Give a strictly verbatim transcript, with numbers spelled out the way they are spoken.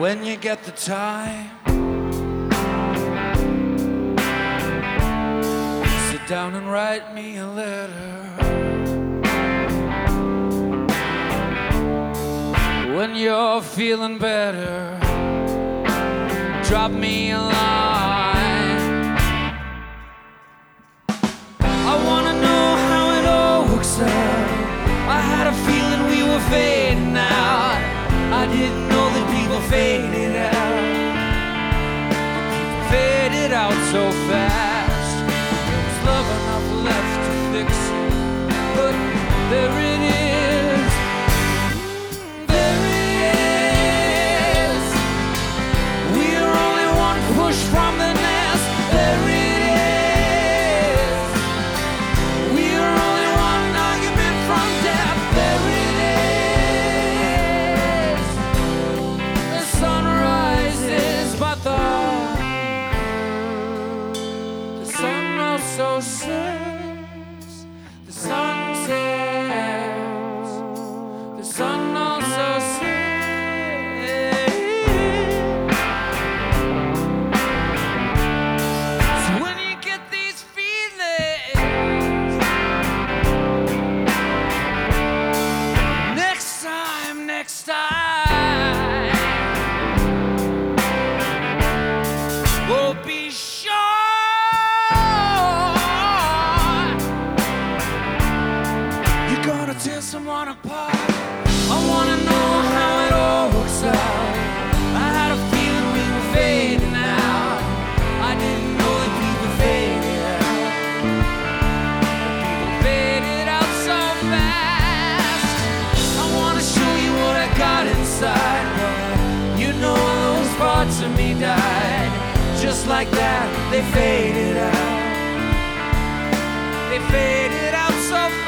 when you get the time, sit down and write me a letter. When you're feeling better, drop me a line. I wanna know how it all works out. I had a feeling we were fading out. I didn't know that people faded out. People faded out so fast. There was love enough left to fix it, but there it is. There it is. We're only one push from the nest. There it is. We're only one argument from death. There it is. The sun rises, but the the sun also sets. The sun sets. The sun also sets. So when you get these feelings, next time, next time, we'll be sure you're gonna tear someone apart. I wanna know how it all works out. I had a feeling we were fading out. I didn't know that people faded out. People faded out so fast. I wanna show you what I got inside, but you know those parts of me died. Just like that, they faded out. They faded out so fast.